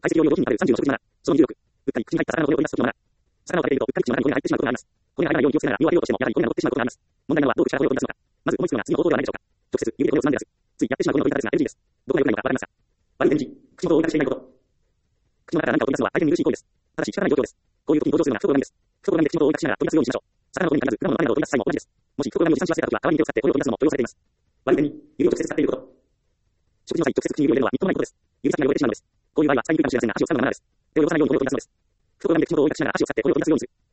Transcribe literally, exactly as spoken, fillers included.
排泄用用品にあたるさんじゅうの食事マナー。そのにじゅうろく。うっかり口に入った魚の骨を取り出す食事マナー。魚を食べていると、うっかり口の中に骨が入ってしまうことがあります。骨が入らないように気をつけながら身を開けようとしても、やはり骨が残ってしまうことがあります。問題なのは、どう口から骨を取り出すのか。まず思いつくのが次の方法ではないでしょうか。直接、指で骨をつまんで出す。ついやってしまう骨の取り方ですが、エヌジー です。どこが良くないのかわかりますか。悪い エヌジー。口元を大きくしていないこと。口の中から何かを取り出すのは大変見苦しい行為です。ただし仕方ない状況です。こういう時に同情するのが不足プログラムです。不足プログラムで口元を大きくしながら取り出すようにしましょう。魚の骨に限らず、果物の種などを取り出す際も同じです。もし不足プログラムを持参し忘れた時は、代わりに手を使って骨を取り出すのも許容されています。悪い点に、指を直接使っていること。食事の際、直接口に指を入れるのはみっともないことです。指先が汚れてしまうのです。こういう場合は、使いにくいかもしれませんが、足を使うのがマナーです。手を汚さないように骨を取り出すのです。不足プログラムで口元を大きくしながら足を使って骨を取り出すようにする。